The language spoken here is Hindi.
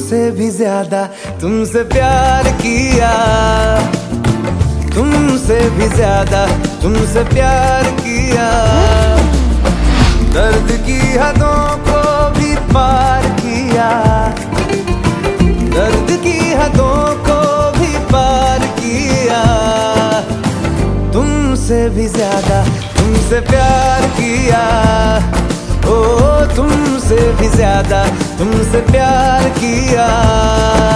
तुमसे भी ज्यादा तुमसे प्यार किया, तुमसे भी ज्यादा तुमसे प्यार किया। दर्द की हदों को भी पार किया, दर्द की हदों को भी पार किया। तुमसे भी ज्यादा तुमसे प्यार किया, ओ तुमसे भी ज्यादा तुमसे प्यार किया।